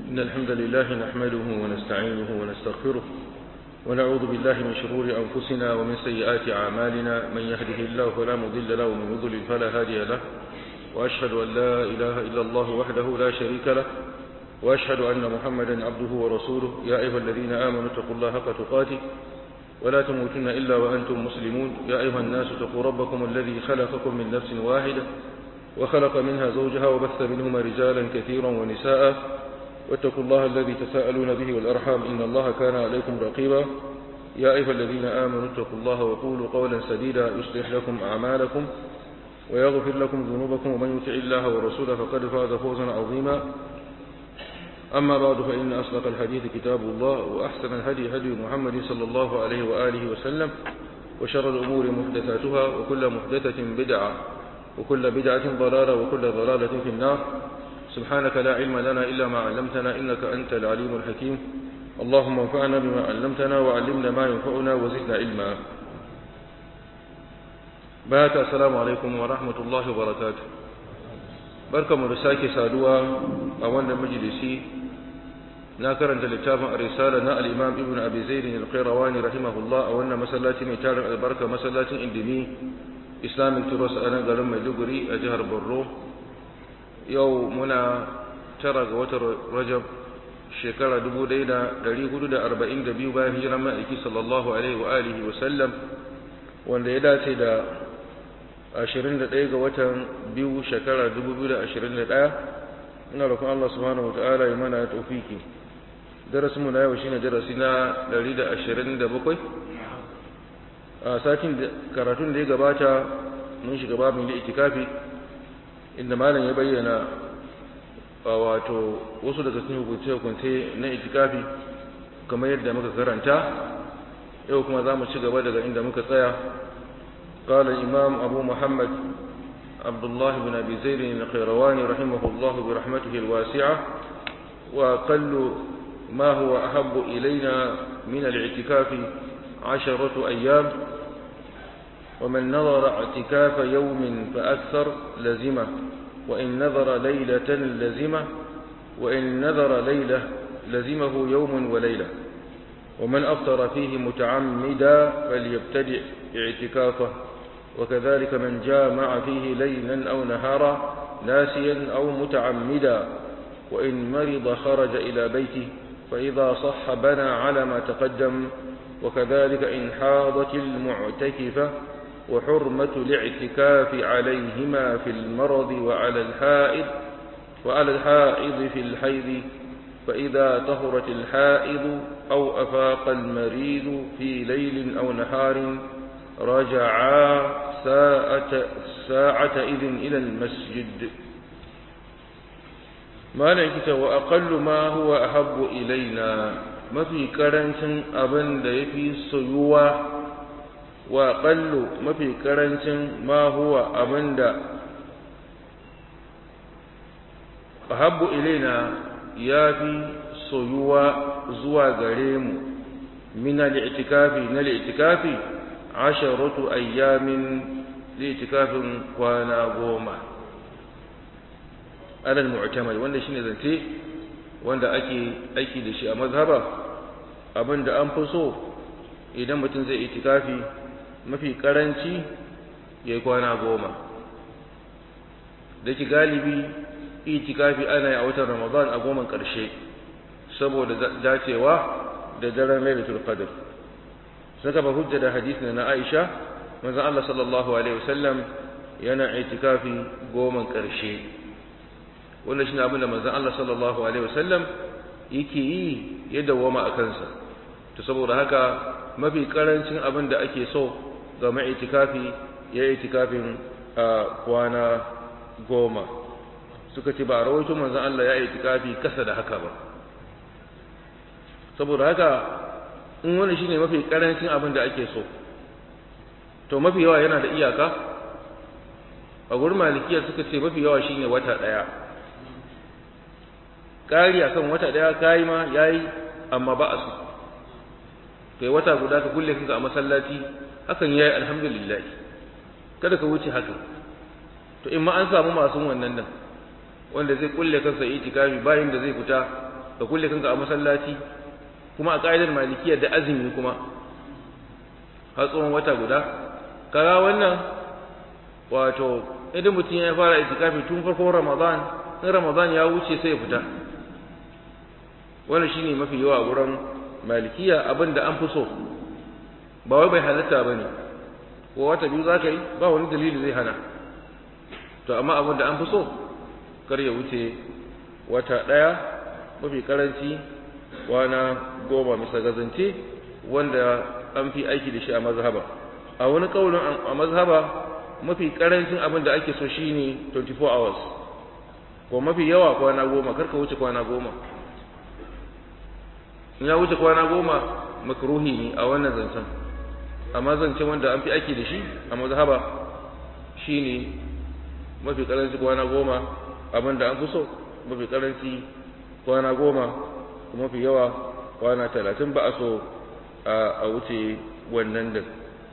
إن الحمد لله نحمده ونستعينه ونستغفره ونعوذ بالله من شرور أنفسنا ومن سيئات أعمالنا من يهده الله فلا مضل له ومن يضلل فلا هادي له وأشهد أن لا إله إلا الله وحده لا شريك له وأشهد أن محمدا عبده ورسوله يا أيها الذين آمنوا اتقوا الله حق تقاته ولا تموتن إلا وأنتم مسلمون يا أيها الناس اتقوا ربكم الذي خلقكم من نفس واحدة وخلق منها زوجها وبث منهما رجالا كثيرا ونساء واتقوا الله الذي تساءلون به والأرحام إن الله كان عليكم رقيبا يا أيها الذين آمنوا اتقوا الله وقولوا قولا سديدا يصلح لكم أعمالكم ويغفر لكم ذنوبكم ومن يطع الله ورسوله فقد فاز فوزا عظيما أما بعد فإن أصدق الحديث كتاب الله وأحسن الهدي هدي محمد صلى الله عليه وآله وسلم وشر الأمور محدثاتها وكل محدثة بدعة وكل بدعة ضلالة وكل ضلالة في النار سبحانك لا علم لنا إلا ما علمتنا إنك أنت العليم الحكيم اللهم انفعنا بما علمتنا وعلمنا ما ينفعنا وزدنا علما بارك السلام عليكم ورحمة الله وبركاته بركة مرساكي سادوا أولا مجلسي ناكرا للتابع الرسالة الإمام ابن أبي زيد القيرواني رحمه الله أولا مسلاتي ميتارع البركة مسلاتي اندمي إسلامي ترس أنا قلما يدقري أجهر بالروح yau muna tara ga watan Rajab shekara 1442 bayan hijirar ma'aiki sallallahu alaihi wa alihi wa sallam wanda ya dace da 21 ga watan biyu shekara 2021 ina roƙon Allah subhanahu wa ta'ala ya mana tawfiki darasin mu na yau shine darasi na 127 a satin karatun da ya gabata mun shiga babin itikafi inda malam ya bayyana wato wasu daga cikin hukunce-hukunce na itikafi kamar yadda muka karanta yau kuma za mu ci gaba daga inda muka tsaya قال الإمام أبو محمد عبد الله بن أبي زيد القيرواني رحمه الله برحمته الواسعة وأقل ما هو أحب إلينا من الاعتكاف 10 أيام ومن نظر اعتكاف يوم فأكثر لزمه وإن نظر ليلة لزمه وإن نظر ليلة لزمه يوم وليلة ومن أفطر فيه متعمدا فليبتدئ اعتكافه وكذلك من جامع فيه ليلا أو نهارا ناسيا أو متعمدا وإن مرض خرج إلى بيته فإذا صح بنى على ما تقدم وكذلك إن حاضت المعتكفة وحرمة الاعتكاف عليهما في المرض وعلى الحائض في الحيض فإذا طهرت الحائض أو أفاق المريض في ليل أو نهار رجعا ساعة إذن إلى المسجد ما نعكت وأقل ما هو أحب إلينا ما في كرنس أبن في سيوة وأقل ما في كرنس ما هو أبن أحب إلينا يا في سيوة زوى غريم من الاعتكاف 10 أيام لاعتكاف كوانا غوما على المعتمد wanda shine zance wanda ake aiki da shi a mazhaba abinda an fi so idan mutum zai itikafi mafi karanci yayi kwana 10 da ki galibi itikafi ana yi a watan Ramadan a 10 karshe saboda dacewa da daren Lailatul Qadr saka ba hujja da hadisin na Aisha manzon Allah sallallahu alaihi wasallam yana itikafi 10 karshe wannan shine abin da manzon Allah sallallahu alaihi wasallam yake yi ya dawoma a kansa to saboda haka mafi karancin abin da ake so ga mai itikafi ya itikafin kwana 10 suka ce ba rawaito manzon Allah ya itikafi kasa da haka ba saboda haka in wani shine mafi karancin abin da ake so to mafi yawa yana da iyaka a gurin malikiya suka ce mafi yawa shine wata daya kari akan wata daya kai ma yayi amma ba asu kai wata guda ka kulle kanka a masallaci hakan yayi alhamdulillah kada ka wuce haka to in ma an samu masu wannan nan wanda zai kulle kansa itikafi bayin da zai fita ka kulle kanka a masallaci kuma a ƙa'idar malikiya da azumi kuma har tsawon wata guda kaga wannan wato idan mutum ya fara itikafi tun farkon Ramadan in Ramadan ya wuce sai ya fita wannan shine mafi yawa a gurin malikiya abinda an fi so ba wai bai halatta bane ko wata biyu zaka yi ba wani dalili zai hana to amma abinda an fi so kar ya wuce wata daya mafi karanci kwana 10 bisa gazance wanda an fi aiki da shi a mazhaba a wani kaulin a mazhaba mafi karancin abin da ake so shine 24 hours ko mafi yawa kwana 10 karka wuce kwana 10 in ya wuce kwana 10 makruhi ne a wannan zancen amma zancen wanda an fi aiki da shi a mazhaba shine mafi karanci kwana 10 abin da an fi so mafi karanci kwana 10 kuma mafi yawa kwana 30 ba a so a wuce wannan din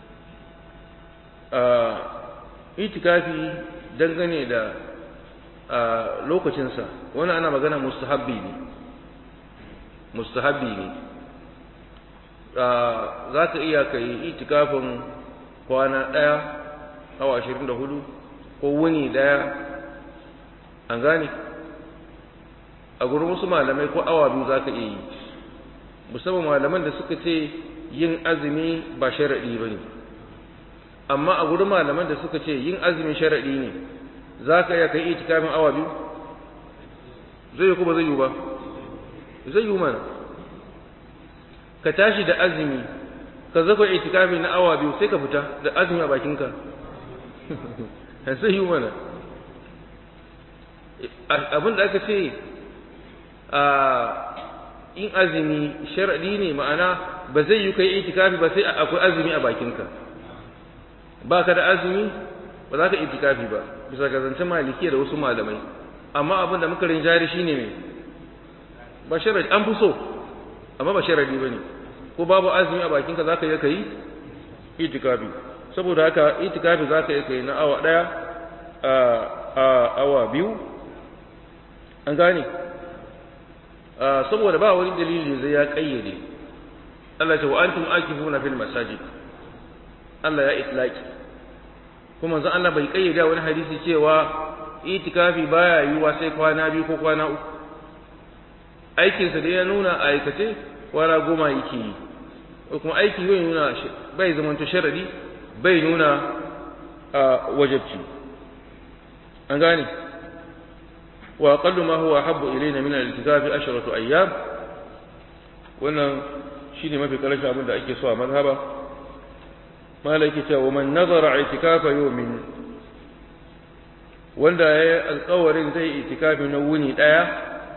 itikafi dangane da lokacinsa wani ana magana mustahabbi ne za ka iya ka yi itikafin kwana ɗaya awa 24 ko wuni ɗaya an gane a gurin wasu malamai ko awa biyu za ka iya yi musamman malaman da suka ce yin azumi ba sharaɗi ba ne amma a gurin malaman da suka ce yin azumi sharaɗi ne za ka iya kai itikafin awa biyu zai yi kuma zai yi ba zai yi mana ka tashi da azumi ka zafa itikafi na awa biyu sai ka fita da azumi a bakinka zai yi mana abin da aka ce in azumi sharaɗi ne ma'ana ba zai yi kai itikafi ba sai akwai azumi a bakinka ba ka da azumi ba za ka itikafi ba bisa ga zancen malikiya da wasu malamai amma abin da muka rinjari shine ne ba sharaɗi an fi so amma ba sharaɗi ba ne ko babu azumi a bakinka za ka yi ka yi itikafi saboda haka itikafi za ka yi ka yi na awa ɗaya a awa biyu an gane saboda ba wani dalili zai ya kayyade Allah ce wa antum akifuna fil masajid Allah ya itlaki kuma zan Allah bai kayyade wani hadisi cewa itikafi baya yiwuwa sai kwana biyu ko kwana uku aikin sa da ya nuna a aikace kwana 10 yake yi kuma aiki bai nuna bai zamanta sharadi bai nuna wajibci an gane وأقل ما هو أحب إلينا من الاعتكاف 10 أيام wannan shine mafi karshen abin da ake so a mazhaba malaki ce wa man nazara i'tikafa yawmin wanda yayi alƙawarin zai itikafi na wuni daya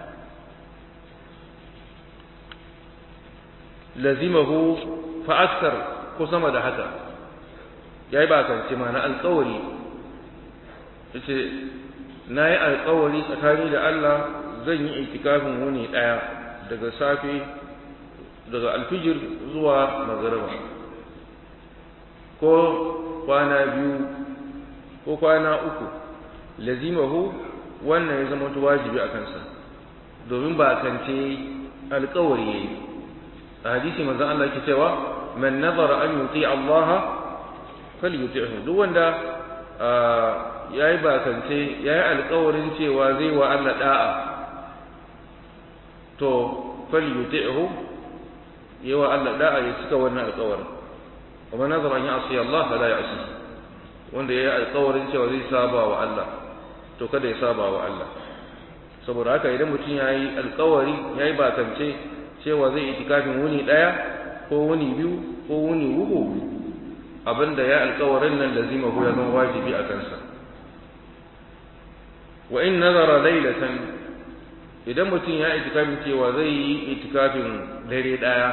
lazimahu fa akthar ko sama da haka yayi ba kance ma na alƙawari yace na yi alƙawari tsakani da Allah zan yi itikafin wuni ɗaya daga safe daga alfijir zuwa magariba ko kwana biyu ko kwana uku lazimahu wannan ya zama wajibi a kansa domin ba kance alƙawari yayi a hadisi manzon Allah yake cewa man nazara an yuti Allah falyuti'hu duk wanda yayi bakance yayi alƙawarin cewa zai wa Allah da'a to falyuti'hu yawa Allah da'a ya cika wannan alƙawarin kuma nazara an ya'si Allah fala ya'si wanda yayi alƙawarin cewa zai saba wa Allah to kada ya saba wa Allah saboda haka idan mutum yayi alƙawari yayi bakance cewa zai itikafin wuni daya ko wuni biyu ko wuni uku abinda ya alƙawarin nan lazima ko ya zama wajibi a kansa wa in nazara laylatan idan mutum ya itikafin cewa zai yi itikafin dare daya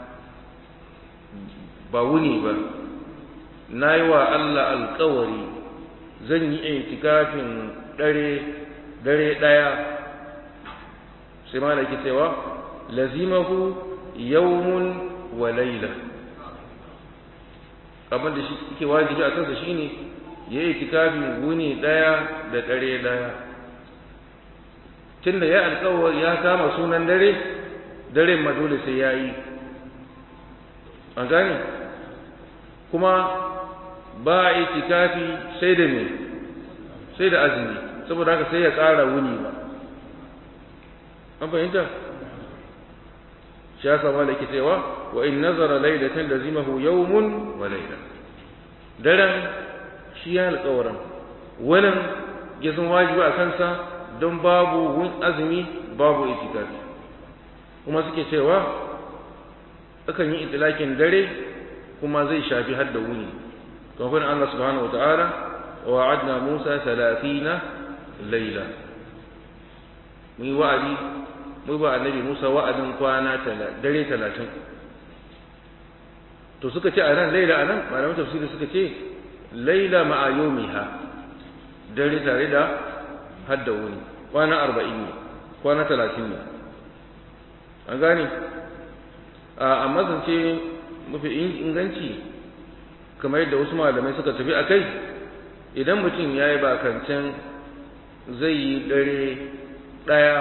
ba wuni ba nayi wa Allah alƙawari zan yi itikafin dare daya sai malaki cewa lazimahu yawmun wa layla abin da shi yake wajibi a kansa shine yayi itikafin wuni daya da dare daya tunda ya alƙawari ya kama sunan daren ma dole sai ya yi, an gane, kuma ba a itikafi sai da me, sai da azumi, saboda haka sai ya ƙara wuni ba, an fahimta? shi ya sama da ke cewa wa in nazara lailatan lazimahu yawmun wa laila, daren shi ya alƙawarin wannan ya zama wajibi a kansa don babu azumi babu itikafi, kuma suke cewa akan yi itilakin dare kuma zai shafi har da wuni, kamar Allah subhanahu wa ta'ala wa wa'adna Musa 30 laila, mu yi wa'adi mu ba annabi Musa wa'adin kwana dare 30. to suka ce anan laila, anan malaman tafsiri suka ce laila ma'a yawmiha, dare tare da hadda wuni, kwana 40 ne, kwana 30 ne, an gane. amma zance mafi inganci kamar yadda wasu malamai suka tafi a kai, idan mutum ya yi bakancin zai yi dare ɗaya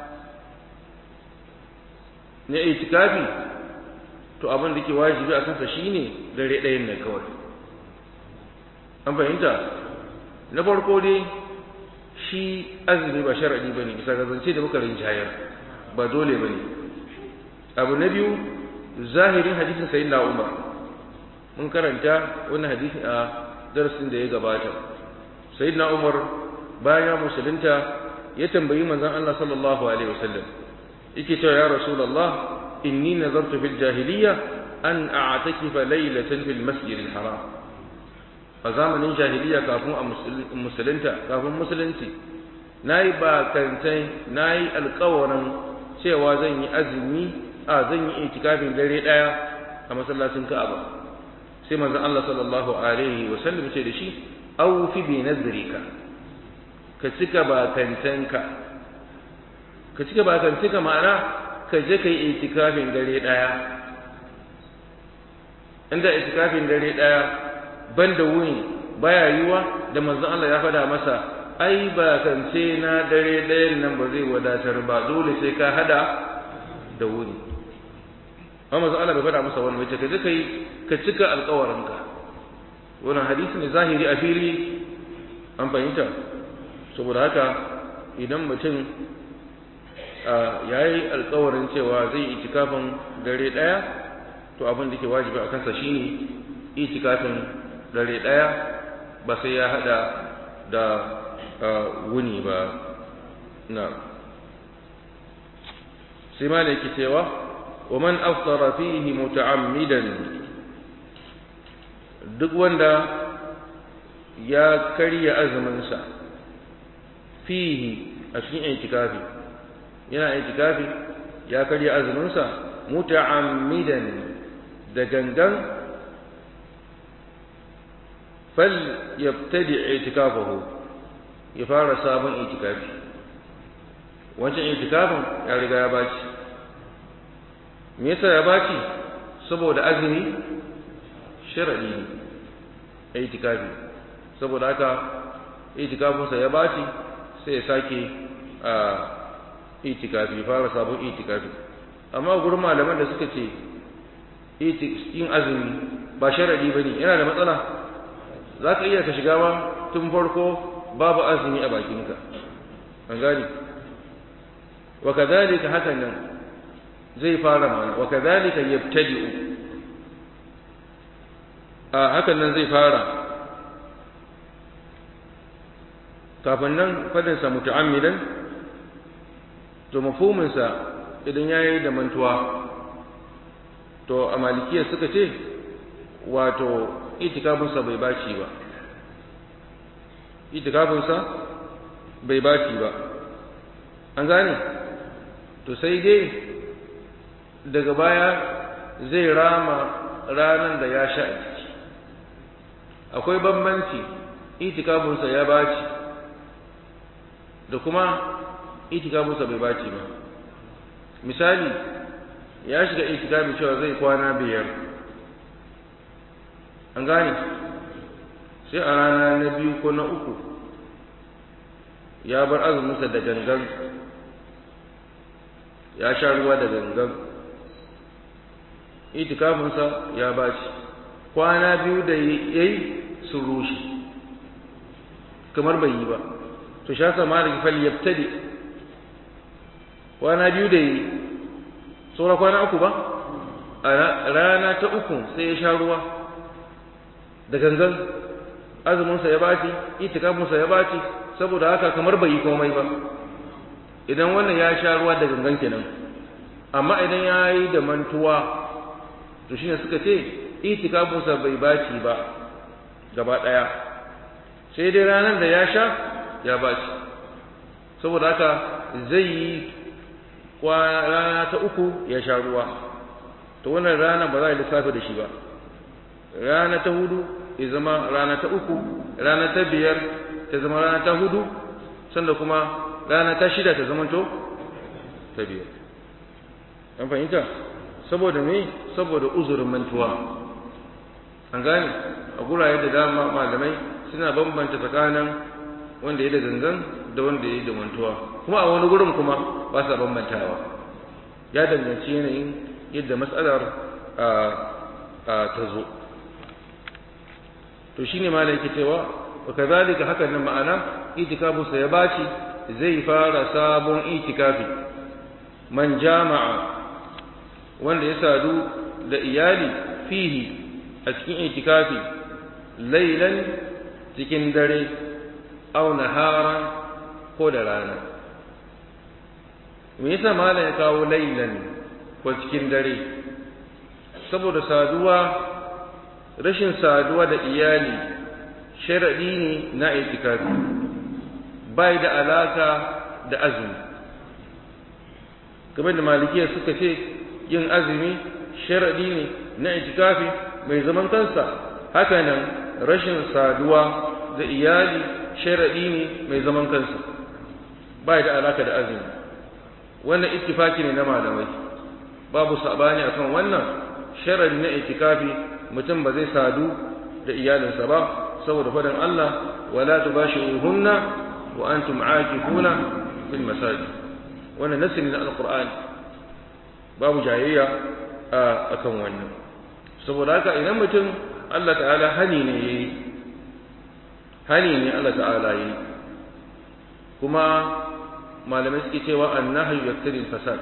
na itikafi, to abin da ke wajibi a kansa shine dare ɗayan ne kawai, an fahimta? na farko dai shi azumi ba sharadi bane bisa ga zance da muka rinjayar, ba dole bane. abu na biyu, zahirin hadisin sayyidina Umar, mun karanta wannan hadisi a darasin da ya gabata. sayyidina Umar bayan musulunta ya tambayi manzon Allah sallallahu alaihi wasallam, yake cewa ya rasulullah inni nazartu fil jahiliya an a'takifa laylatan fil masjidil haram. a zamanin jahiliya kafin a musulunta, kafin musulunci, nayi bakantai, nayi alƙawarin cewa zan yi azumi, zan yi itikafin dare daya a masallacin Ka'aba. sai manzon Allah sallallahu alaihi wasallam ce da shi awfi bi nazrika, ka cika bakantanka, ka cika bakantanka, ma'ana ka je kai itikafin dare daya. inda itikafin dare daya banda wuni baya yiwa, da manzon Allah ya faɗa masa ai bakance na dare dayan nan ba zai wadatar ba, dole sai ka hada da wuni. amma manzon Allah bai faɗa masa wannan, bace kaje kai ka cika alƙawarinka. wannan hadisi ne zahiri a fili, an fahimta? saboda haka idan mutum yayi alƙawarin cewa zai itikafin dare daya, to abin da ke wajibi a kansa shine itikafin dare daya, ba sai ya hada da wuni ba. na sai ma da yake cewa wa man aftara fihi muta'ammidan, duk wanda ya karya azuminsa fihi a cikin itikafi, yana itikafi ya karya azuminsa muta'ammidan da gangan, fal yabtadi itikafahu, ya fara sabon itikafi. wancan itikafin ya riga ya baci. me yasa ya baci? saboda azumi sharadi ne itikafi, saboda haka itikafinsa ya baci, sai ya sake itikafi, fara sabon itikafi. amma gurin malaman da suka ce yin azumi ba sharadi bane, yana da matsala, za ka iya ka shiga ma tun farko babu azumi a bakinka, an gani. wa kadhalika, hakan nan zai fara mana, wa kadhalika yabtadi'u, hakan nan zai fara. kafin nan fadinsa muta'ammidan, to mafhuminsa idan yayi da mantuwa, to a malikiyar suka ce wato itikafinsa bai baci ba, itikafinsa bai baci ba, an gane. to sai dai daga baya zai rama ranar da ya sha a ciki. akwai bambanci itikafinsa ya baci da kuma itikafinsa bai baci ba. misali, ya shiga itikafi cewa zai kwana 5, an gane, sai a rana na 2 ko na 3 ya bar azuminsa da gangan, ya sha ruwa da gangan, itikafinsa ya baci, kwana biyu da yayi sun rushe kamar bai yi ba. to sha sama da fal yabtadi, kwana biyu da yayi saura kwana uku ba, a rana ta uku sai ya sha ruwa da gangan, azuminsa ya baci, itikafinsa ya baci, saboda haka kamar bai yi komai ba. idan wannan ya sha ruwa da gangan kenan. amma idan ya yi da mantuwa, to shine suka ce itikafinsa bai baci ba gaba ɗaya, sai dai ranar da ya sha ya baci. saboda haka zai yi rana ta uku ya sha ruwa, to wannan rana ba za a lissafi da shi ba. rana ta hudu ya zama rana ta uku, rana ta biyar ta zama rana ta hudu, sanda kuma rana ta shida ta zama to ta biyar. an fahimta? saboda me? saboda uzurin mantuwa. an gane a gurare da dama malamai suna bambanta tsakanin wanda ya da gangan da wanda ya da mantuwa, kuma a wani gurin kuma ba sa bambantawa. ya danganci yanayin yadda matsalar ta zo. to shine malai yake cewa wa kazalika hakan nan ma'ana itikafinsa ya baci, zai fara sabon itikafi. man jama'a, wanda ya sadu da iyali fihi, a cikin itikafi, lailan, cikin dare, aw naharan, ko da rana. me yasa malam ya kawo lailan ko cikin dare? saboda rashin saduwa da iyali sharadi ne na itikafi, bai da alaka da azumi. kamar da malikiya suka ce yin azumi sharadi ne na itikafi mai zaman kansa, haka nan rashin saduwa da iyali sharadi ne mai zaman kansa, bai da alaka da azumi. wannan ittifaki ne na malamai, babu sabani akan wannan. sharadi na itikafi mutum ba zai sadu da iyalinsa ba, saboda faɗin Allah wala tubashiruhunna wa antum aakifuna fil masajid. wannan nasi ne na alqur'ani, babu jayayya akan wannan. saboda haka idan mutum Allah ta'ala hani ne Allah ta'ala yi, kuma malamai suke cewa annahyu yaktadi al-fasad.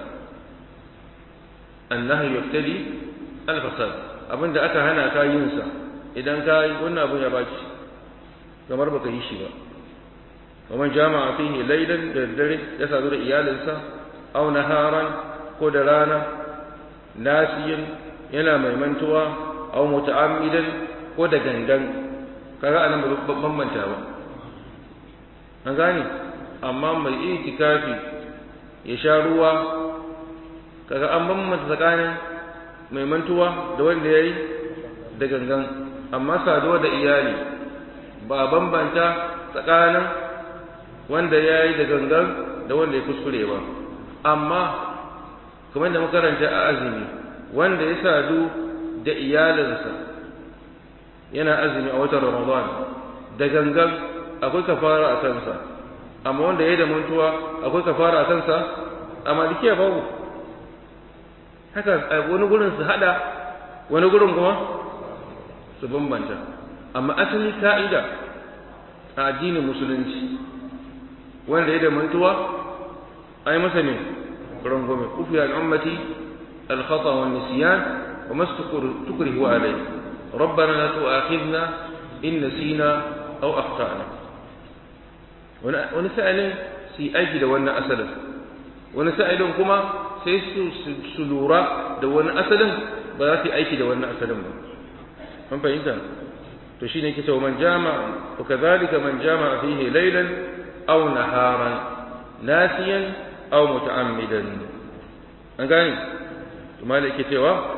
annahyu yaktadi al-fasad, abinda aka hana ka yin sa, idan ka yi wannan abun ya baki kamar baka yi shi ba. ومن جامع فيه ليلا للدري يسعد إيالنسا أو نهارا قدرانا ناسيا ينا ميمنتوا أو متعمدا قدغنغن kaga anan bambantawa. an gane, amma mai itikafi ya sha ruwa, kaga an bambanta tsakanin mai mantuwa da wanda yayi da gangan. amma saduwa da iyali ba bambanta tsakanin wanda ya yi da gangan da wanda ya kuskure ba. amma kamar da makaranta a azumi, wanda ya sadu da iyalinsa yana azumi a watan Ramadan da gangan, akwai kafara a kansa. amma wanda ya yi da mantuwa akwai kafara a kansa. a malikiya babu haka. wani gurin su hada, wani gurin kuma su bambanta. amma asali ka'ida a addinin musulunci, wanda ya da mantuwa ai masa ne rangwame. ufiya al'ummati al-khata wa nisyan wa mastukrihu alayhi rabbana la tu'akhidna in nasina aw akhtana. wani sa'ilin su yi aiki da wannan asalin, wani sa'ilin kuma sai su lura da wani asalin, ba za su yi aiki da wannan asalin ba. an fahimta? to shine yake cewa man jama'a, wa kadhalika man jama'a fihi laylan aw naharan nasiyan aw muta'ammidan. an gane, to malai yake cewa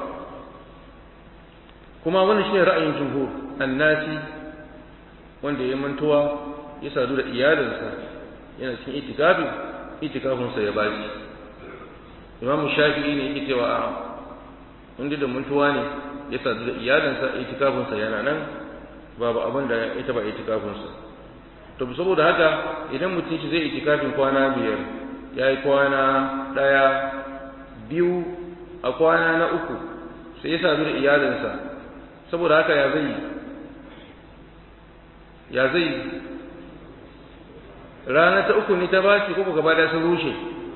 kuma wannan shine ra'ayin jumhur. annasi, wanda ya mantuwa ya sadu da iyalinsa yana cikin itikafinsa ya bashi. imamu shafi'i ne yake cewa a wanda da mantuwa ne ya sadu da iyalinsa itikafinsa yana nan, babu abin da ya taba itikafinsa. to saboda haka idan mutum shi zai itikafin kwana 5, ya yi kwana 1 biyu a kwana na uku sai ya sadu da iyalinsa, saboda haka ya zai rana ta uku ne ta bashi ko gaba da sun rushe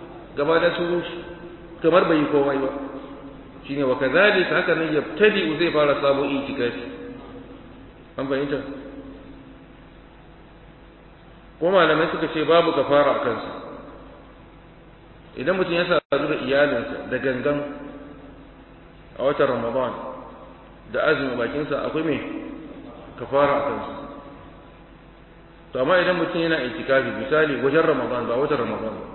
kamar bai yi komai ba. shine wa kadhalika haka nan yabtadi zai fara sabon itikafi. an fahimta ko malamai suka ce babu kafara a kansa idan mutum ya sadu da iyalinsa da gangan a watan Ramadan da azumi bakinsa akwai mai kafara a kansa. to amma idan mutum yana itikafi misali wajen Ramadan ba watan Ramadan ba,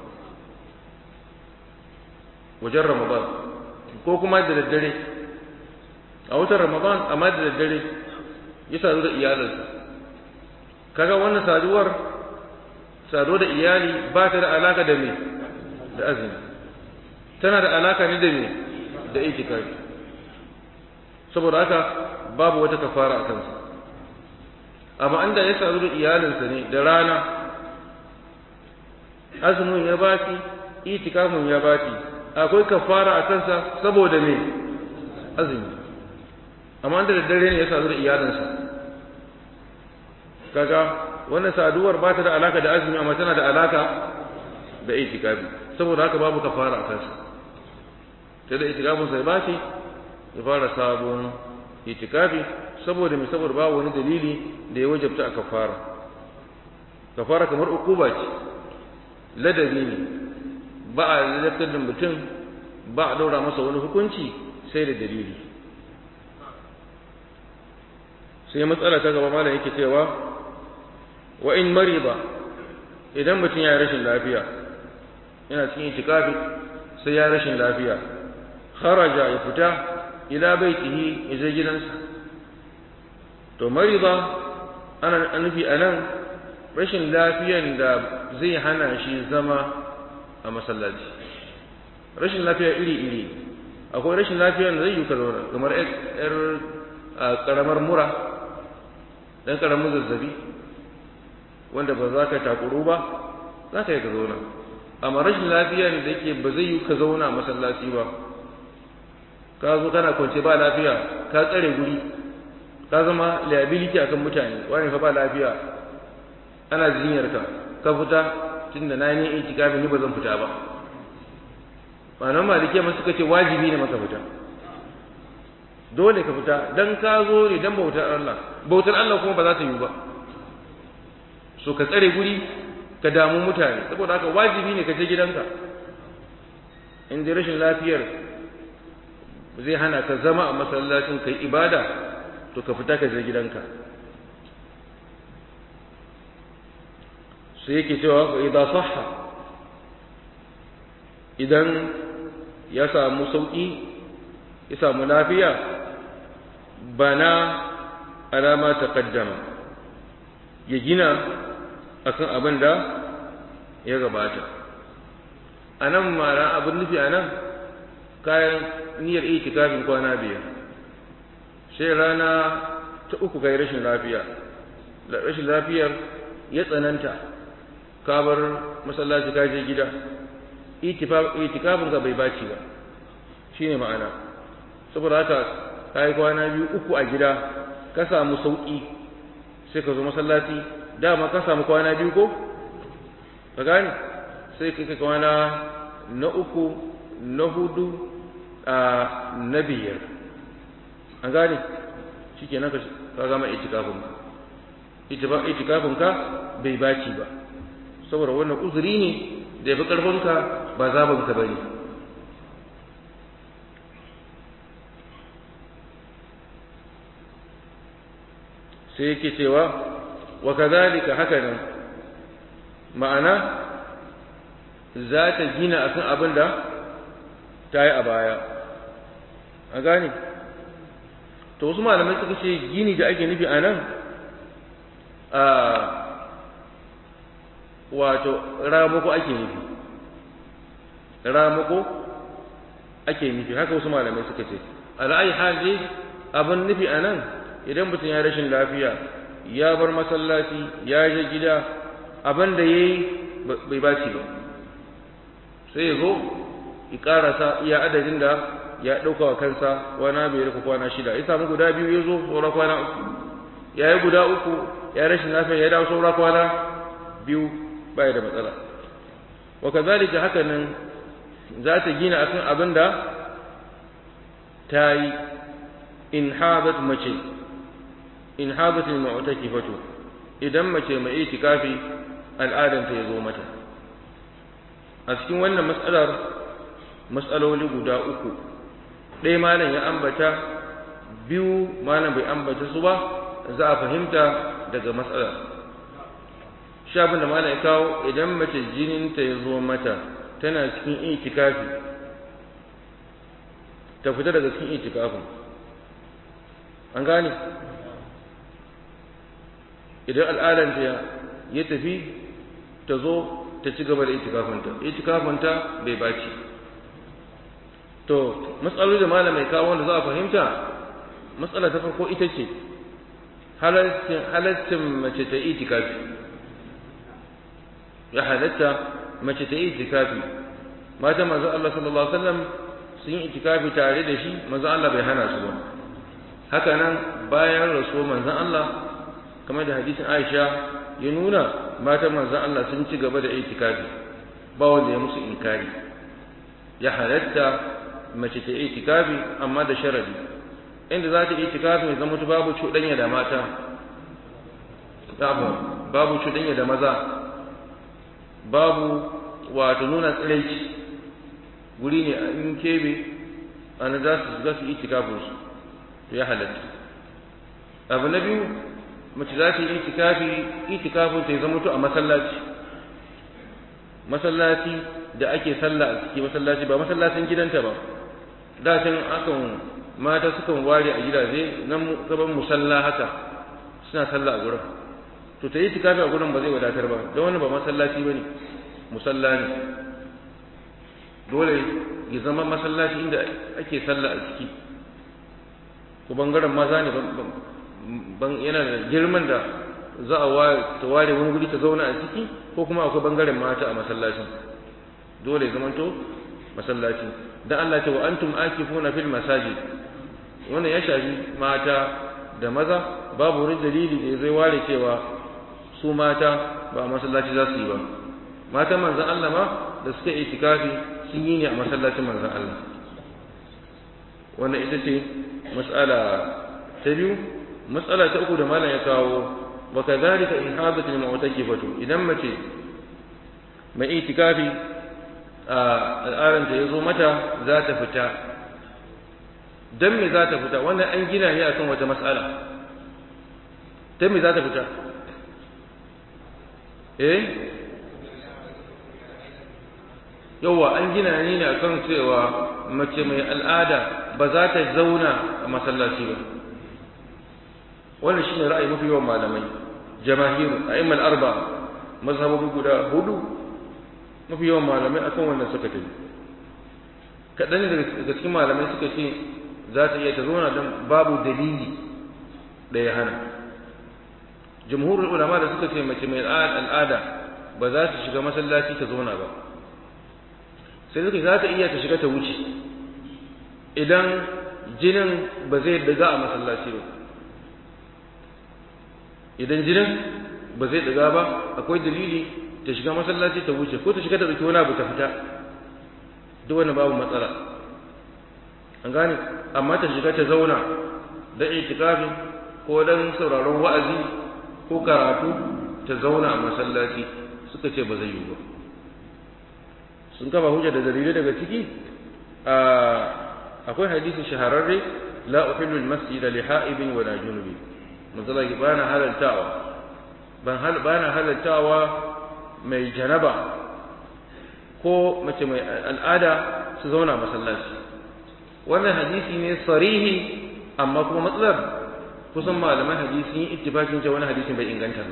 wajen Ramadan ko kuma da daddare a watan Ramadan amma da daddare ya sadu da iyalinsa, kaga wannan saduwa da iyali ba ta da alaka da me da azumi, tana da alaka ne da me da itikafi. saboda haka babu wata kafara a kansa. amma inda ya sadu da iyalinsa ne da rana, azumin ya baki itikafin ya baki, akwai kafara a kansa saboda me azumi. amma inda da dare ne ya sadu da iyalinsa, kaga wannan saduwar ba ta da alaka da azumi amma tana da alaka da itikafi, saboda haka babu kafara a kansa. sai da itikafin sai bashi ya fara sabon itikafi saboda babu wani dalili da ya wajabta a kafara kamar ukuba ce, ladabi ne, ba a ladabtar da mutum, ba a daura masa wani hukunci sai da dalili. sai matsala ta gaba malam yake cewa wa in mariba, idan mutum ya yi rashin lafiya yana cikin itikafi sai ya rashin lafiya, kharaja ya fita ila baitihi ya je gidansa. to mariba ana nufi anan rashin lafiyan da zai hana shi zama a masallaci. rashin lafiya iri akwai rashin lafiyan da zai yi ka zauna kamar yar karamar mura, dan karamin zazzabi wanda ba za ka takuru ba, za ka yi ka zauna. amma rashin lafiyan da yake ba zai yi ka zauna a masallaci ba, ka zo kana kwance ba lafiya, ka tsare guri, ka zama liability akan mutane, wani fa ba lafiya ana jinyar ka fita tunda na yi itikafi ni ba zan fita ba. malam malike mun suka ce wajibi ne maka fita, dole ka fita dan ka zo ne dan bautar Allah kuma ba za ta yi ba. so ka tsare guri, ka damu mutane, saboda haka wajibi ne ka je gidanka. in dai rashin lafiyar zai hana ka zama a masallacin kai ibada, to ka fita ka je gidanka. sai yake cewa idan sahha, idan ya samu sauki, ya samu lafiya, bana alama taqaddama, ya gina akan abin da ya gabata. anan mara abin nufi anan kayan niyyar itikafin kwana biyar, sai rana ta uku kai rashin lafiyar ya tsananta, ka bar masallaci ka je gida, itikafin ka bai baci ba, shine ma'ana. saboda haka kai kwana biyu uku a gida, ka samu sauki, sai ka zo masallaci, dama ka samu kwana biyu ko ka gane, sai ka kwana na uku, na hudu, na biyar, an gane shikenan ka gama itikafin ka bai baci ba, saboda wannan uzuri ne da yafi karfinka, ba zabanka bane. sai yake cewa wa kadhalika hakanan, ma'ana za ta gina akan abin da ta yi a baya, a gane. to wasu malamai suka ce gini da ake nufi a nan wato ramako ake nufi, haka wasu malamai suka ce. ala'ayi hali abin nufi a nan, idan mutum ya rashin lafiya, ya bar masallaci, ya je gida, abin da ya yi bai baci ba, sai ya zo ikarasa iya adadin da ya dauka wa kansa kwana 5 ko kwana 6 ya samu guda 2 yazo saura kwana 3 yayi guda 3 ya rashin lafiya ya dawo saura kwana 2 bai da matsala wa kazalika haka nan za ta gina akan abinda tayi in hadat mace in hadat al-mu'takifatu idan mace mai itikafi al'adanta yazo mata a cikin wannan mas'aloli guda 3 ɗaya malam ya ambata 2 malam bai ambata su ba za a fahimta daga mas'alar shabin da malam ya kawo idan mace jininta yazo mata tana cikin itikafi ta fita daga cikin itikafin an gane idan al'adanta ya tafi ta zo ta ci gaba da itikafinta bai baci to matsaloli da malamai kawo wanda za a fahimta matsala ta farko ita ce halaccin mace ta itikafi ya halatta mace ta itikafi mata manzo Allah sallallahu alaihi wasallam sun yi itikafi tare da shi manzo Allah bai hana su ba haka nan bayan rasuwar manzon Allah kamar da hadisin Aisha ya nuna matan manzon Allah sun ci gaba da itikafi ba wanda ya musu inkari ya halatta mace ta itikafi amma da sharadi inda za ta itikafi ya zama babu cuɗanya da mata babu cuɗanya da maza babu wato nuna tsiraici guri ne in kebe ana za su shiga su itikafin su to ya halatta abu na biyu mace za ta yi itikafin ta zama to a masallaci da ake sallah a cikin masallaci ba masallacin gidanta ba da can akan mata sukan ware a gidaje nan gaban musalla haka suna sallah a gurin to ta yi itikafi a gurin ba zai wadatar ba don wani ba masallaci bane musalla ne dole ya zama masallaci inda ake sallah a ciki ko bangaren maza ne yana da girman da za a ware wani guri ta zauna a ciki ko kuma akwai bangaren mata a masallacin dole ya zamanto masallaci dan Allah ce wa antum akifuna fil masajid wannan ya shafi mata da maza babu wani dalili da zai ware cewa su mata ba masallaci za su yi ba mata manzon Allah ma da suka itikafi sun yi ne a masallacin manzon Allah wannan ita ce mas'ala ta biyu mas'ala ta uku da malam ya kawo wa kadhalika in hadat al mu'takifatu idan mace mai itikafi al'adanta ya zo mata za ta fita dan me za ta fita wannan an gina ne akan wata mas'ala dan me za ta fita yawa an gina ne akan cewa mace mai al'ada ba za ta zauna a masallaci ba wannan shine ra'ayi mafi yawan malamai jamaahir a'immal arba mazhabobi guda 4 mafi yawan malamai akan wannan suka tafi kadan daga cikin malamai suka ce za ta iya ta zauna dan babu dalili da ya hana jumhurul ulama da suka ce mace mai al'ada ba za ta shiga masallaci ta zauna ba sai suka za ta iya ta shiga ta wuce idan jinin ba zai daga a masallaci ba idan jinin ba zai daga ba akwai dalili ta shiga masallaci ta wuce ko ta shiga ta dauki wani abu ta fita duk wani babu matsala an gane amma ta shiga ta zauna da itikafi ko dan sauraron wa'azi ko karatu ta zauna a masallaci suka ce ba zai yi ba sun kafa hujja da dalilai daga ciki akwai hadisi shahararre la uhillu al-masjida li ha'ibin wa la junubi manzala bana halaltawa bana halaltawa mai janaba ko mace mai al'ada su zauna masallaci wannan hadisi ne sarihi amma kuma matsalar kusan malaman hadisi yin ittifaqin cewa wannan hadisin bai inganta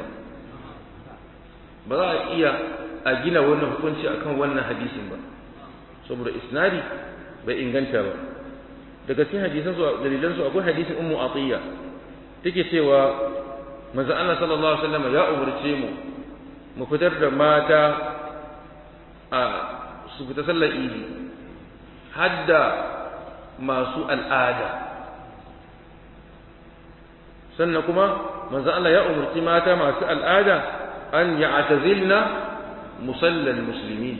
ba za a iya a gina wannan hukunci akan wannan hadisin ba saboda isnadi bai inganta ba daga cikin hadisan su dalilan su akwai hadisin ummu atiya take cewa manzo Allah sallallahu alaihi wasallam ya umurce mu fitar da mata a su fita sallar idi hadda masu al'ada. Sannan kuma manzo Allah ya umarci mata masu al'ada an ya'tazilna musallal muslimin.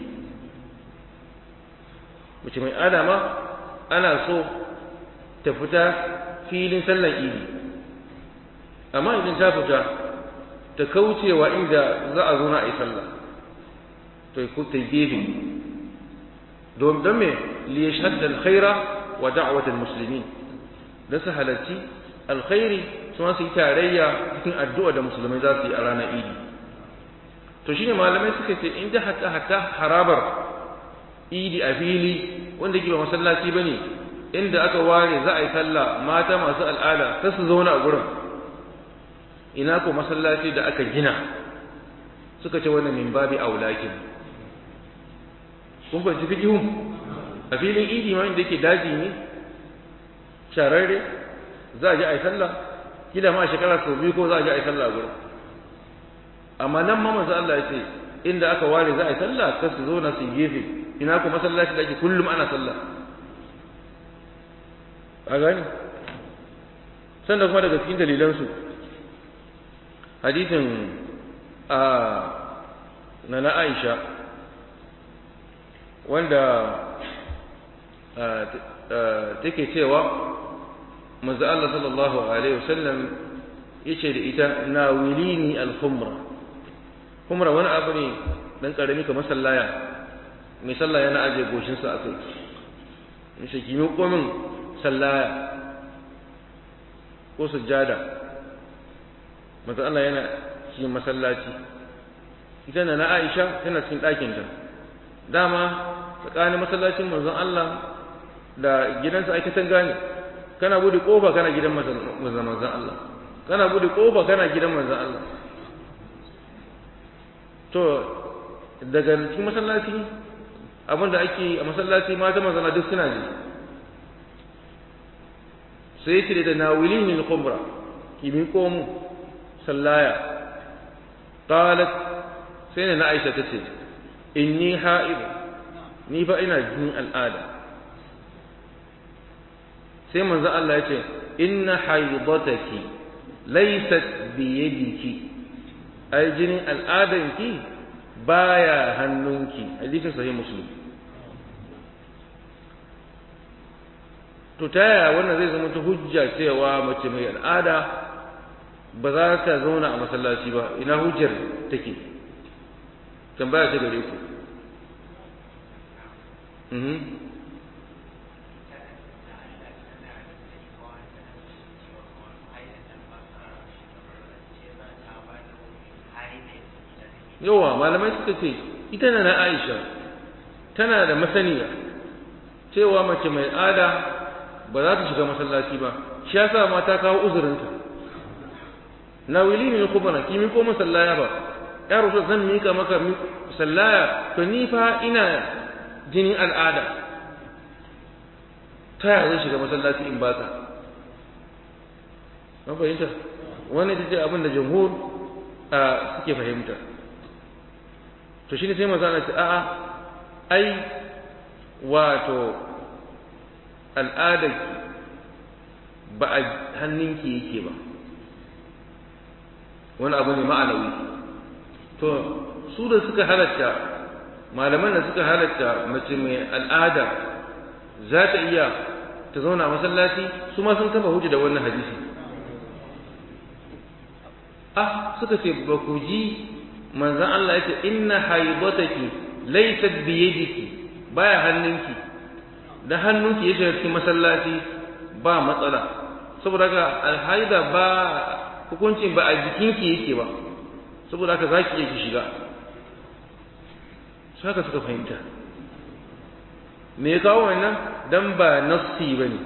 Mace mai adama ana so ta fita filin sallar idi, amma idan ta fita ta kaucewa inda za a zo na yi sallah to ku ta gefe don me li yashhad al-khaira wa da'wat al-muslimin, da su halarci alkhairi suna su yi tarayya cikin addu'a da musulmai za su yi a ranar idi. To shine malamai suka ce in da hatta harabar idi a fili wanda ke ba masallaci bane, inda aka ware za a yi sallah mata masu al'ada ta su zauna a gurin, ina ko masallaci da aka gina, suka ce wannan min babi aulakin. Kun fahimci fiqhun a filin idi ma inda yake daji ne shararre, za a ji a yi sallah kila ma a shekara sau biyu ko za a ji a yi sallah a gurin. Amma nan ma manzo Allah ya ce inda aka ware za a yi sallah ta su zauna su gefe, ina ko masallaci da ake kullum ana sallah. A gani sannan kuma daga cikin dalilansu hadithin na Aisha wanda take cewa manzo Allah sallallahu alaihi wasallam yace da ita nawilini al-khumra. Khumra wani abu ne dan karami kamar sallaya, mai sallah yana aje goshin sa akai, yace ki miƙo min sallaya ko sujjada. Manzo Allah yana cikin masallaci, ita na Aisha tana cikin ɗakin ta. Dama tsakanin masallacin manzon Allah da gidansa ai katanga ne, kana bude kofa kana gidan manzon Allah, kana bude kofa kana gidan manzon Allah. To daga cikin masallaci abinda ake a masallaci mata manzon Allah duk suna ji. Sai ce da nawilini al-khumra, ki mi komu sallaya. Qalat sai na Aisha tace inni ha'id, ni fa ina jinin al'ada. Sai manzo Allah ya ce inna haidataki laysat bi yadiki, ai jinin al'adanki baya hannunki. Hadisin sahih Muslim. To ta yaya wannan zai zama ta hujja cewa mace mai al'ada ba za ta zauna a masallaci ba? Ina hujjar take? Tambaya ta gare ku. Yawa malamai suka ce ita na Aisha tana da masaniya cewa mace mai al'ada ba za ta shiga masallaci ba, shi yasa ma ta kawo uzurinta. Nawili min khubana ki mi ko masallaya ba, ya rasul zan mika maka sallaya, to ni fa ina jinin al'ada, ta yaya zai shiga masallaci in baka? An fahimta? Wannan ita ce abin da jamhur suke fahimta. To shi ne sai manzo Allah ce a'a ai wato al'adarki ba a hannunki yake ba, wani abu ne ma'anawi. To su da suka halatta, malaman da suka halatta mace mai al'ada za ta iya ta zauna a masallaci, su ma sun kafa hujja da wannan hadisi. Suka ce ba ku ji manzon Allah ya ce inna haidataki laysat bi yadiki, baya hannunki, da hannunki ya shiga cikin masallaci ba matsala, saboda haka alhaida ba hukuncin ba a jikinki yake ba, saboda haka zaki iya ki shiga. Haka suka fahimta. Me ya kawo wannan? Dan ba nassi bane,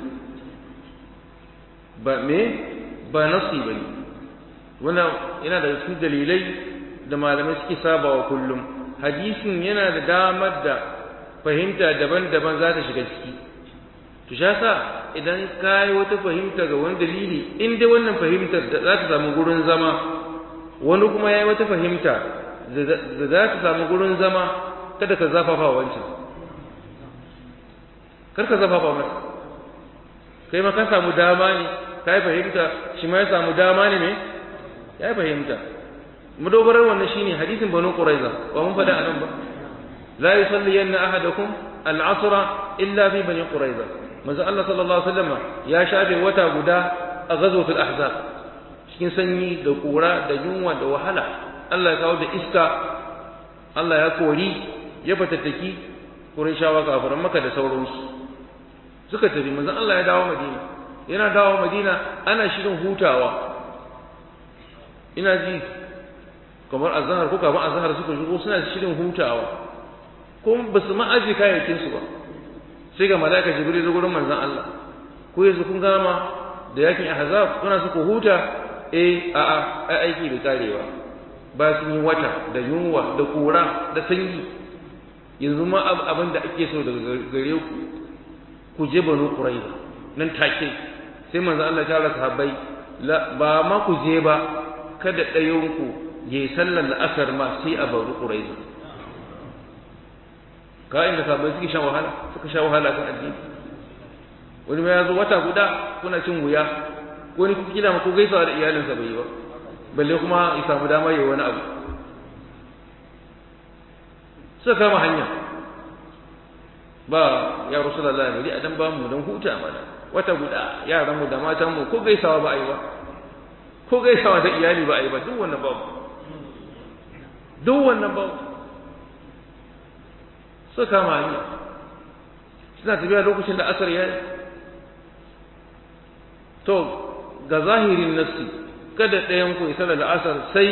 ba nassi bane. Wannan yana da cikin dalilai da malamai suke sabawa kullum. Hadisin yana da damar da fahimta daban-daban za ta shiga ciki. To shi yasa idan ka yi wata fahimta ga wani dalili, in dai wannan fahimtar da za ta samu gurin zama, wani kuma ya yi wata fahimta da za ta samu gurin zama, kada ka zafafa wancan. kar ka zafafa masa kai ma ka samu dama ne kai fahimta shi ma ya samu dama ne me ya fahimta madogarar wannan shine hadisin banu quraiza wa mun fada anan ba la yusalliyanna ahadakum al-asra illa fi bani quraiza manzo Allah sallallahu alaihi wasallam ya shafe wata guda a ghazwatul ahzab cikin sanyi da kura da yunwa da wahala Allah ya kawo da iska Allah ya kori ya fatattaki qurayshawa kafiran Makka da sauransu suka tafi manzo Allah ya dawo Madina yana dawo Madina ana shirin hutawa ina ji kamar azhar ko kamar azhar suka shigo suna shirin hutawa ko ba su ma aje kayayyakin su ba sai ga malaika jibril gurin manzon Allah ko yanzu kun gama da yakin ahzab kuna su ku huta ai aiki bai karewa ba su yi wata da yunwa da kura da sanyi yanzu ma abin da ake so daga gare ku ku je banu quraiza nan take sai manzon Allah ya tara sahabbai ba ma ku je ba kada ɗayan ku je sallar la'asar ma sai a banu quraiza ka inda sahabbai suka sha wahala kan addini wani ma ya zo wata guda kuna cin wuya wani kuka kila ma ko gaisawa da iyalinsa bai yi ba balle kuma ya samu dama yayi wani abu suka kama hanya ba ya rasulullahi bari a dan ba mu dan huta mana wata guda yaran mu da matan mu ko gaisawa ba ai ba ko gaisawa da iyali ba ai ba duk wannan ba suka kama hanya suna tafiya lokacin da asar ya to ga zahirin nassi kada ɗayan ku isa da asar sai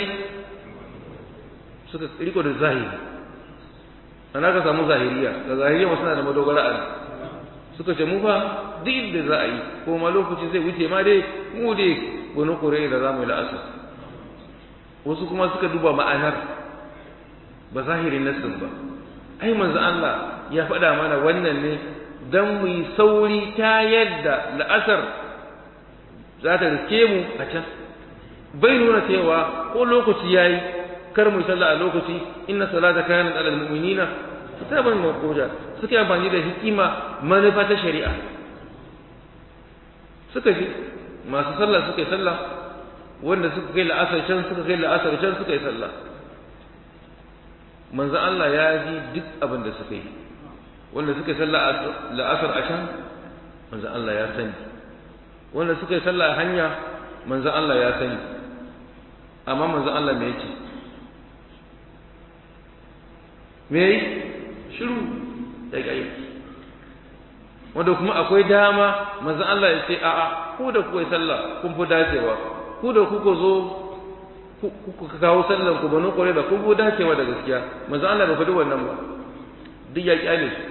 suka riko da zahiri ana ka samu zahiriya da zahiriya masu na da madogara a suka ce mu fa duk inda za a yi ko ma lokaci zai wuce ma dai mu dai wani kore da za mu yi la'asar wasu kuma suka duba ma'anar ba zahirin nassin ba ai manzo Allah ya faɗa mana wannan ne dan mu yi sauri ta yadda la'asar za ta rike mu a can bai nuna cewa ko lokaci yayi kar mu sallah a lokaci inna salata kanat alal mu'minina kitaban mawquta suka yi amfani da hikima manufa ta shari'a suka ji masu sallah suka yi sallah wanda suka kai la'asar can suka kai la'asar can suka yi sallah manzo Allah ya ji duk abin da suka yi wanda suka yi sallah la'asar a can manzo Allah ya sani wanda suka yi sallah a hanya manzo Allah ya sani amma manzo Allah me yake me shiru ya ga wanda kuma akwai dama manzo Allah ya ce a'a ku da kuka yi sallah kun fi dacewa ku da kuka zo kuka kawo sallan ku banu kore da kun fi dacewa da gaskiya manzo Allah bai faɗi wannan ba duk ya kyale su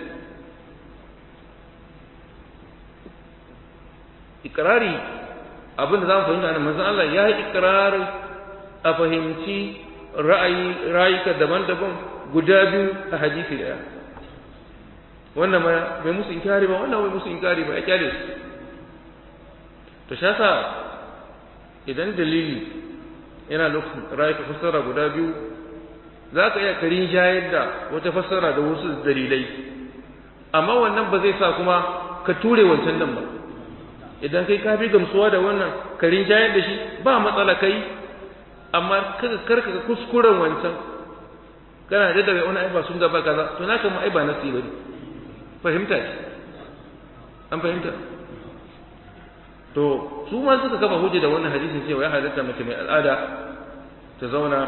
ikrari abin da zamu fahimta nan manzo Allah ya yi ikrari a fahimci ra'ayika daban-daban guda biyu a hadisi daya wannan ma bai musu inkari ba wannan bai musu inkari ba ya kyale su to shasa idan dalili yana lokacin ra'ayika fassara guda biyu za ka iya karin jayar da wata fassara da wasu dalilai amma wannan ba zai sa kuma ka ture wancan nan ba idan kai ka fi gamsuwa da wannan karin jayar da shi ba matsala kai amma kaga karka ka kuskuren wancan kana da daga wani aiba sun gaba kaza to naka mu aiba nasi bane fahimta ce an fahimta to su ma suka kafa hujja da wannan hadisin cewa ya halatta mace mai al'ada ta zauna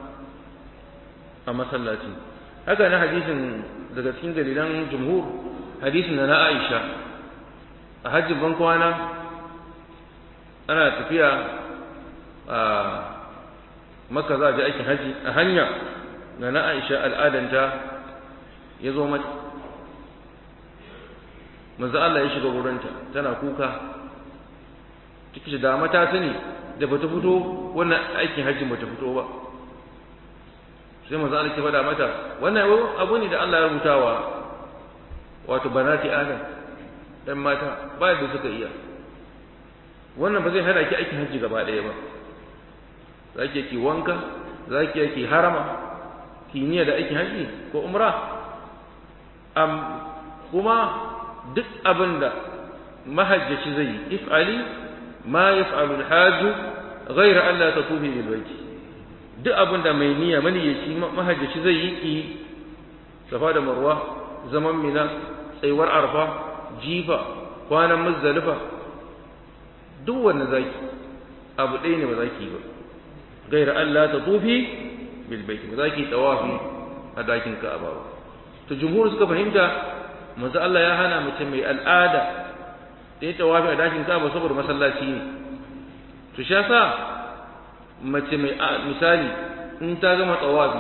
a masallaci haka na hadisin daga cikin dalilan jumhur hadisin na Aisha a hajjin ban kwana ana tafiya a Makka za a je aikin haji a hanya na Aisha al'adanta ya zo mata manzo Allah ya shiga wurinta tana kuka take da mata sani da bata fito wannan aikin haji bata fito ba sai manzo Allah ya faɗa mata wannan abu ne da Allah ya rubutawa wato banati Adam dan mata ba da suka iya wannan ba zai hada ki aikin haji gaba ɗaya ba zaki ki wanka zaki ki harama ki niyya da aikin haji ko umra kuma duk abinda mahajjaci zai yi if'ali ma yaf'alu al-hajj ghayra an la tatufi bil bayt duk abinda mai niyya maniyaci mahajjaci zai yi ki safa da marwa zaman mina tsayuwar arfa jifa kwanan muzdalifa duk wanda zaki abu ɗaya ne ba zaki ba ghayra an la tatufi bil bayt ba zaki tawafi a dakin Ka'aba ba to jumhur suka fahimta manzo Allah ya hana mace mai al'ada da ya tawafi a dakin Ka'aba saboda masallaci ne to shi yasa mace mai misali in ta gama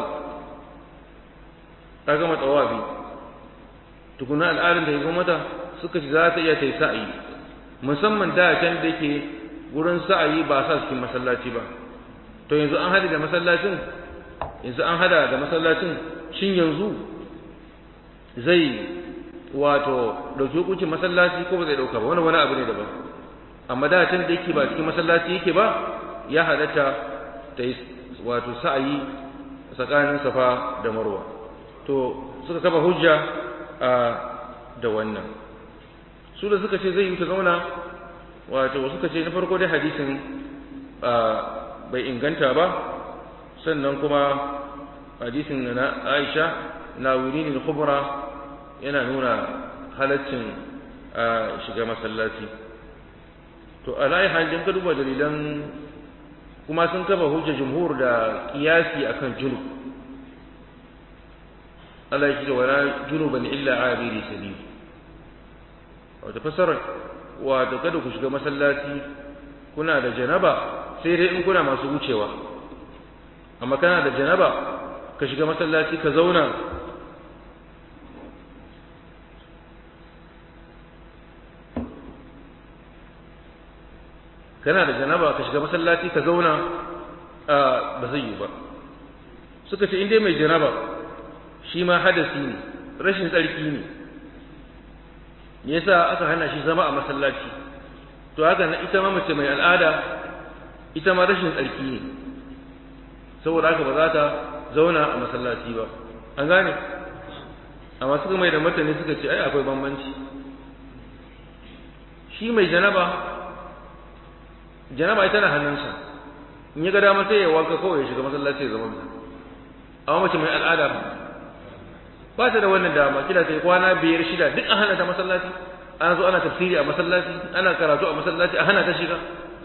tawafi tukuna al'adar da ya zo mata suka ci za ta iya ta yi sa'ayi musamman da can da yake gurin sa'ayi ba sa cikin masallaci ba to yanzu an hada da masallacin shin yanzu zai wato dauki hukuncin masallaci ko ba zai dauka ba wani abu ne daban amma da can da yake ba cikin masallaci yake ba ya halatta ta yi wato sa'ayi tsakanin safa da marwa to suka kafa hujja da wannan su da suka ce zai yi ta zauna wato suka ce na farko dai hadisin bai inganta ba sannan kuma hadisin na Aisha na wurin al-khubra yana nuna halaccin shiga masallaci to alai halin ka duba dalilan kuma sun kafa hujja jumhur da qiyasi akan junub Allah ya ce wala junuban illa abiri sabil wato fasara wato kada ku shiga masallaci kuna da janaba sai dai in kuna masu wucewa amma kana da janaba ka shiga masallaci ka zauna ba zai yi ba suka ce in dai mai janaba shi ma hadasi ne rashin tsarki ne yasa aka hana shi zama a masallaci to haka na ita ma mace mai al'ada ita ma rashin tsarki ne saboda haka ba za ta zauna a masallaci ba an gane amma suka mai da martani suka ce ai akwai bambanci shi mai janaba ita na hannunsa in ya ga dama sai ya wanka kawai ya shiga masallaci ya zama amma mace mai al'ada ba ta da wannan dama kila sai kwana 5-6 duk an hana ta masallaci ana zo ana tafsiri a masallaci ana karatu a masallaci a hana ta shiga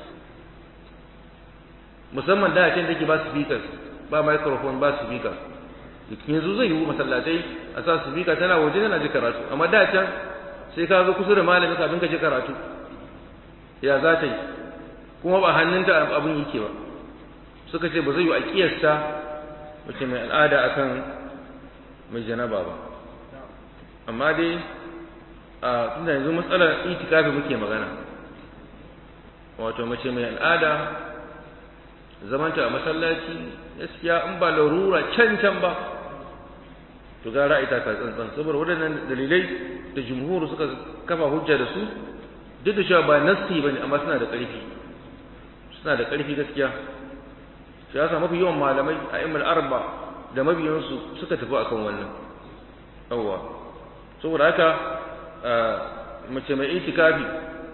musamman da can dake ba speaker ba microphone ba speaker yanzu zai yi masallatai a sa speaker tana waje tana ji karatu amma da can sai ka zo kusa da malami kafin ka ji karatu ya za ta yi kuma ba hannunta abin yake ba suka ce ba zai yi a kiyasta mace mai al'ada akan mai janaba ba amma dai a tunda yanzu matsalar itikafi muke magana wato mace mai al'ada zamanta a masallaci gaskiya in ba larura can ba to gara ita ta tsantsan saboda waɗannan dalilai da jumhur suka kafa hujja da su duk da cewa ba nassi bane amma suna da ƙarfi gaskiya shi yasa mafi yawan malamai a imul arba da mabiyansu suka tafi akan wannan yawwa saboda haka mace mai itikafi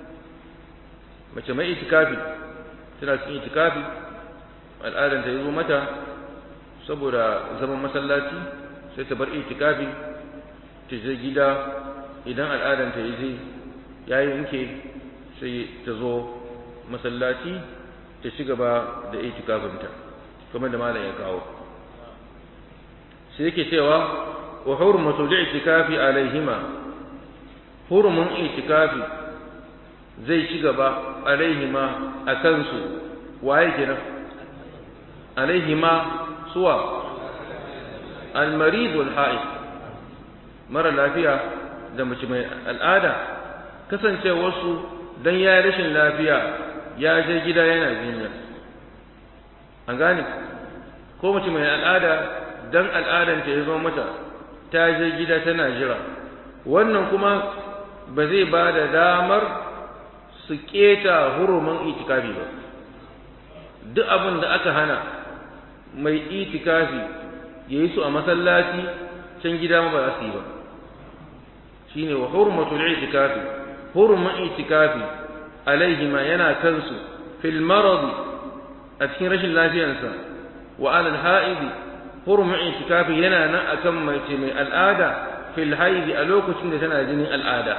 tana cikin itikafi al'adar ta yazo mata saboda zaman masallaci sai ta bar itikafi ta je gida idan al'adar ta yayi yanke sai ta zo masallaci ta ci gaba da itikafinta kamar da malam ya kawo sai yake cewa wa hurmatu li'tikafi alaihima hurumun itikafi zai ci gaba alaihima akan su waye kenan alaihima suwa al-marid wal ha'id mara lafiya da mace mai al'ada kasancewar su dan ya rashin lafiya ya je gida yana jinya an gane ko mace mai al'ada dan al'adanta ya zo mata ta je gida tana jira wannan kuma ba zai ba da damar su keta hurumin itikafi ba duk abin da aka hana mai itikafi ya yi su a masallaci can gida ma ba za su yi ba shine wa hurmatul i'tikafi hurma i'tikafi alaihima yana kansu fil marad a cikin rashin lafiyansa wa alal haidi hurma i'tikafi yana nan akan mace mai al'ada fil haidi a lokacin da tana jinin al'ada.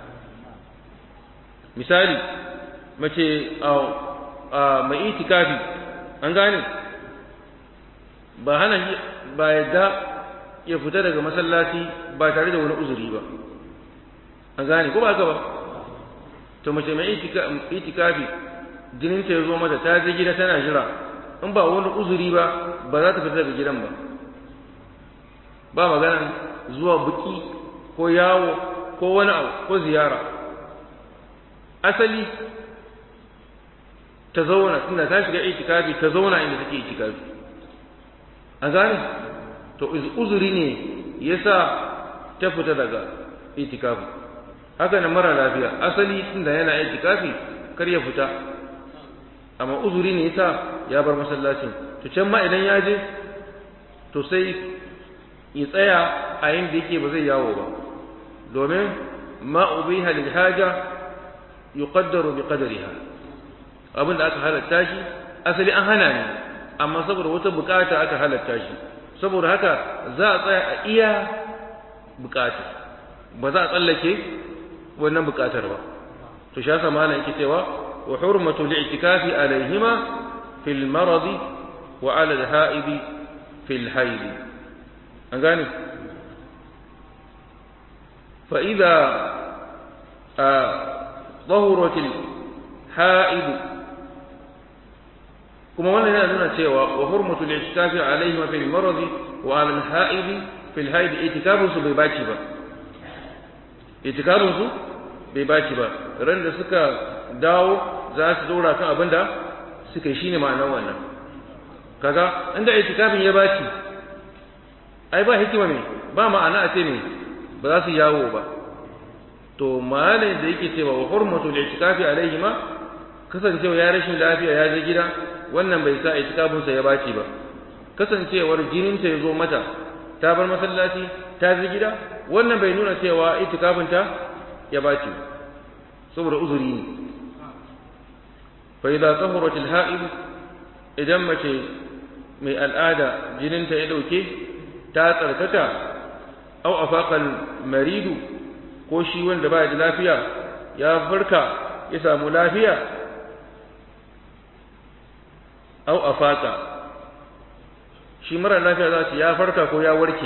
Misali mace mai itikafi an gane ba yadda ya fita daga masallaci ba tare da wani uzuri ba an gane ko ba haka ba. To mace mai itikafi jinin ta yazo mata ta je gida tana jira in ba wani uzuri ba ba za ta fita daga gidan ba magana zuwa buki ko yawo ko wani abu ko ziyara. Asali ta zauna tunda ta shiga itikafi ta zauna inda take itikafi an gane. To uzuri ne yasa ta fita daga itikafi. Haka nan mara lafiya asali tunda yana itikafi kar ya fita amma uzuri ne yasa ya bar masallacin. To can ma idan ya je to sai ya tsaya a inda yake ba zai yawo ba domin ma ubiha lil haja yuqaddaru bi qadariha abinda aka halatta shi asali an hana ne amma saboda wata bukata aka halatta shi saboda haka za a tsaya a iya bukata ba za a tsallake wannan bukatar ba. To shi yasa malam yake cewa wa hurmatu li'tikafi alaihima fil maradi wa ala al-ha'idi fil haidi an gane. fa idza ظهرت الحائض kuma wannan yana nuna cewa wa hurmatul i'tikafi alaihima fil marad wa ala al-ha'id fil haid i'tikafun su bai baci ba i'tikafun su bai baci ba ran da suka dawo za su dora kan abinda suka yi shine ma'anar wannan. Kaga inda i'tikafin ya baci ai ba hikima ne ba ma'ana a ce ne ba za su yawo ba. To malai da yake cewa wa hurmatul i'tikafi alaihima kasancewa ya rashin lafiya ya je gida wannan bai sa itikafin sa ya baci ba. Kasancewar jinin ta yazo mata ta bar masallaci ta je gida wannan bai nuna cewa itikafin ta ya baci saboda uzuri ne. Fa idza tahurat al-ha'id idan mace mai al'ada jinin ta ya dauke ta tsarkaka au afaqal maridu ko shi wanda ba da lafiya ya farka ya samu lafiya au afaka shi mara lafiya za su ya farka ko ya warke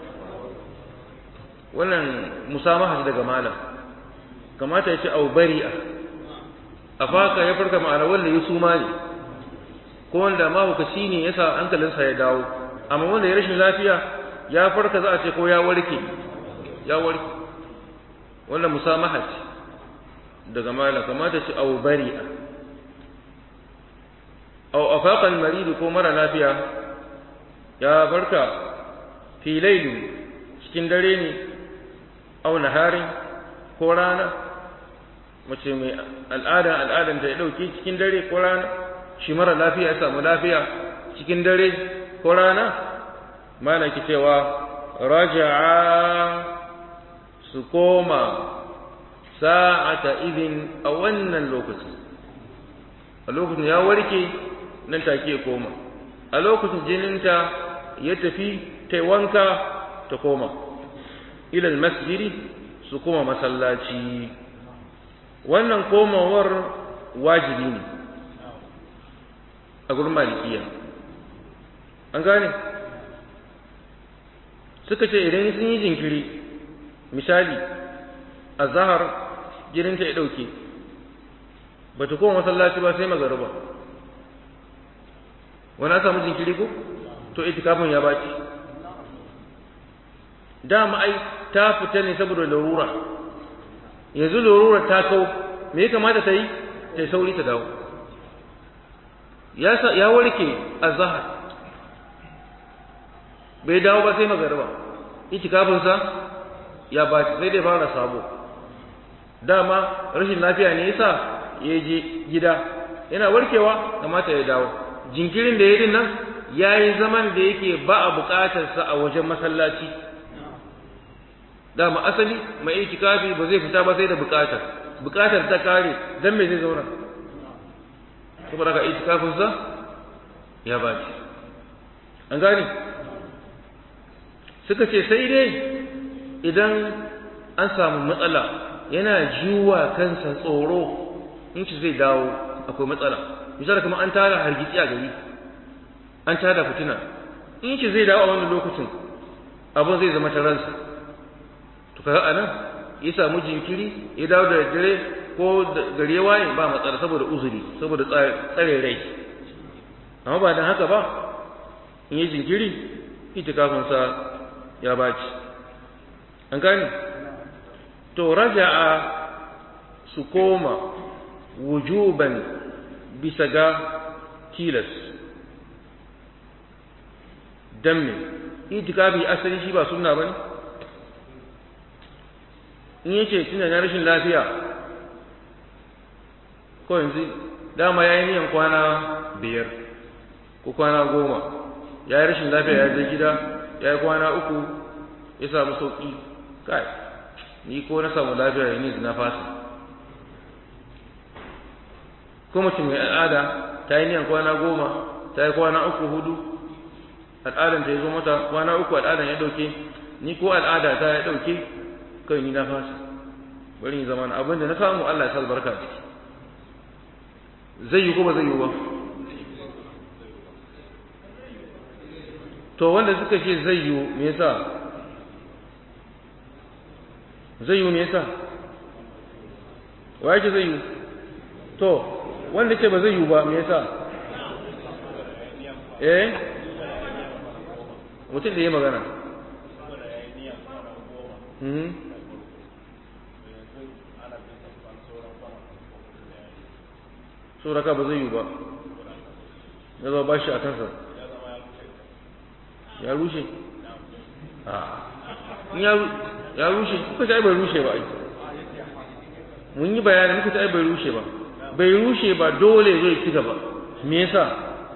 wannan musamaha daga malam kamata ya ce au bari'a afaka ya farka ma'ana wanda ya suma ne ko wanda mahaukaci ne yasa hankalinsa ya dawo amma wanda ya rashin lafiya ya farka za a ce ko ya warke wannan musamaha ce daga malam kamata ce au bari'a au afaqa al-marid ko mara lafiya ya farka fi layli cikin dare ne au nahari ko rana mace mai al'adan ta ya dauki cikin dare ko rana shi mara lafiya ya samu lafiya cikin dare ko rana malaki cewa raja'a su koma sa'ata idin a wannan lokacin a lokacin ya warke nan take ya koma a lokacin jininta ya tafi ta wanka ta koma ilal masjidi su koma masallaci. Wannan komawar wajibi ne a gurin malikiya an gane. Suka ce idan sun yi jinkiri misali azhar jininta ya dauke bata koma masallaci ba sai magariba wani samu jinkiri ko to itikafin ya baci. Dama ai ta fita ne saboda larura yanzu larura ta kau me ya kamata ta yi ta sauri ta dawo ya warke azhar bai dawo ba sai magariba itikafinsa ya baci sai dai fara sabo. Dama rashin lafiya ne yasa ya je gida yana warkewa kamata ya dawo. Jinkirin da ya yi nan ya yi zaman da yake ba a buƙatarsa a wajen masallaci dama asali mai itikafi ba zai fita ba sai da bukatar ta kare dan me zai zauna saboda ka itikafin sa ya baci an gani suka ce sai dai idan an samu matsala yana jiwa kansa tsoro in shi zai dawo akwai matsala misali kuma an tara hargitsi a gari an tada fitina in shi zai dawo a wannan lokacin abin zai zama taransa to kaga anan ya samu jinkiri ya dawo da dare ko gare waye ba matsala saboda uzuri saboda tsare rai amma ba dan haka ba in yi jinkiri itikafin sa ya baci an gane to raja'a su koma wujuban bisa ga tilas dan me itikafi asali shi ba sunna bane in yace tunda na rashin lafiya ko yanzu dama yayi niyan kwana 5 ko kwana 10 yayi rashin lafiya ya je gida yayi kwana 3 ya samu sauki kai ni ko na samu lafiya ne na fasa ko mutum mai al'ada ta yi niyan kwana 10 ta yi kwana 3-4 al'adan ta yi zo mata kwana 3 al'adan ya dauke ni ko al'ada ta ya dauke kai ni na fasa bari ni zaman abinda na samu Allah ya sa albarka ciki zai yi ko ba zai yi ba to wanda suka ce zai yi me yasa zai yi me yasa wa yake zai yi to wanda ce ba zai yi ba me yasa mutum da ya magana suraka ba zai yi ba ya zama ba shi a kansa ya rushe ya rushe kuka ta bai rushe ba mun yi bayanin muka ta bai rushe ba bai rushe ba dole zai ci gaba me yasa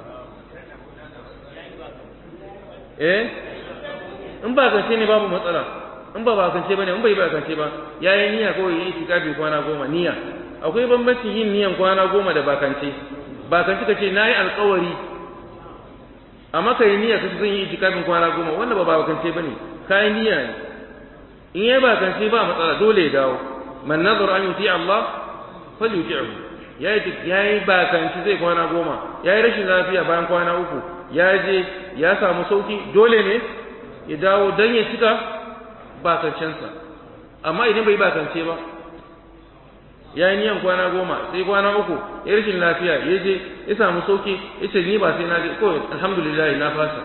in ba kance ne babu matsala in ba kance bane in bai ba kance ba yayin niyya ko yayin itikafi kwana 10 niyya akwai bambancin yin niyan kwana 10 da bakance kace nayi alƙawari amma kai niyya kace zan yi itikafin kwana 10 wanda ba bakance bane kai niyya ne in yayi bakance ba matsala dole ya dawo man nazara an yuti Allah falyuti'hu yayi bakance zai kwana 10 yayi rashin lafiya bayan kwana 3 ya je ya samu sauki dole ne ya dawo dan ya cika bakancensa amma idan bai bakance ba ya yi niyan kwana 10 sai kwana 3 ya rashin lafiya ya je ya samu sauki ya ce ni ba sai na je ko alhamdulillah na fasa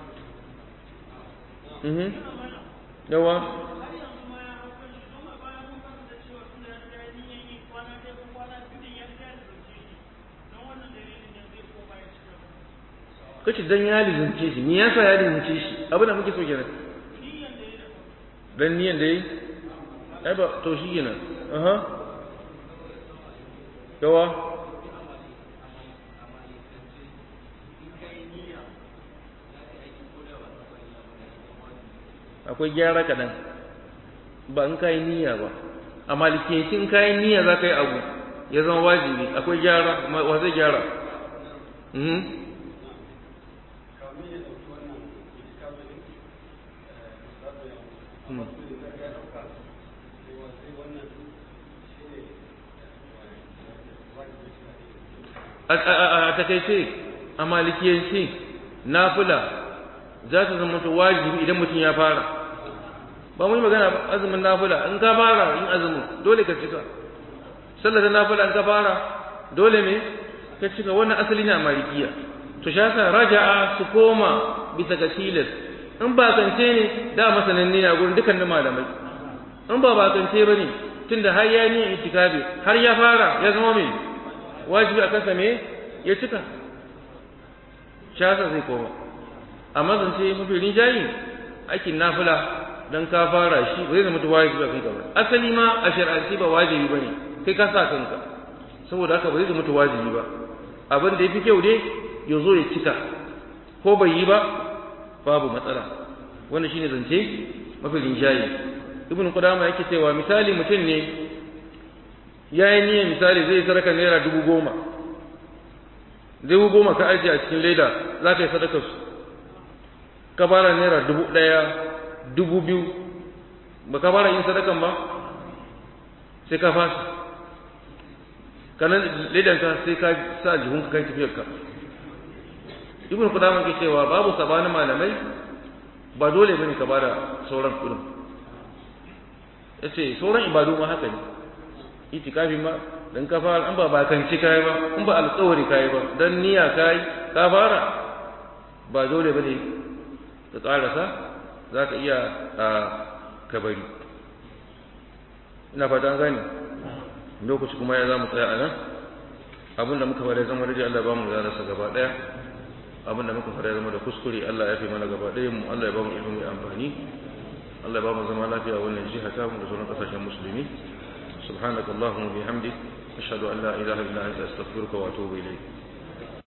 yawa kace dan ya lizince shi ni yasa ya lizince shi abin da muke so kenan dan niyan da yi ai ba to shi kenan yawa akwai gyara kadan ba in kai niyya ba amma likincin kai niyya za ka yi abu ya zama wajibi akwai gyara wa zai gyara a takaice a malikiyanci nafila za ta zama wajibi idan mutum ya fara ba mu yi magana ba azumin nafila in ka fara in azumin dole ka cika sallar nafila in ka fara dole ne ka cika wannan asali ne a malikiya to shasa raja'a su koma bisa ga tilas in ba kance ne da masanan ne a gurin dukkan malamai in ba kance bane tunda har ya ni itikafi har ya fara ya zama mai wajibi a kansa me ya cika shasa zai koma amma zance mafi rinjayi aikin nafila dan ka fara shi ba zai zama wajibi a kanka ba asali ma a shar'anci ba wajibi bane kai ka sa kanka saboda haka ba zai zama wajibi ba abin da yafi kyau dai ya zo ya cika ko bai yi ba babu matsala wannan shine zance mafi rinjayi ibn Qudama yake cewa misali mutum ne yayin niyyar misali zai sadaka naira 10,000 10,000 ka ajiye a cikin leda za ka yi sadakar su ka fara naira 1,000 2,000 ba ka fara yin sadakan ba sai ka fasa kanan ledanka sai ka sa jihunka kai tafiyarka ibn Qudama ke cewa babu sabanin malamai ba dole bane ka bada sauran kudin yace sauran ibadu ma haka ne itikafi ma dan ka fara an ba kanci kai ba in ba alƙawari kai ba dan niyya kai ka fara ba dole bane ka karasa zaka iya kabari ina fatan gani lokaci kuma ya zamu tsaya anan abinda muka fara zama da Allah ba mu da rasa gaba daya abinda muka fara zama da kuskure Allah ya fi mana gaba daya mu Allah ya ba mu ilimi amfani Allah ya ba mu zama lafiya wannan jiha ta mu da sauran kasashen musulmi subhanakallahumma bihamdik ashhadu an la ilaha illa anta astaghfiruka wa atubu ilayk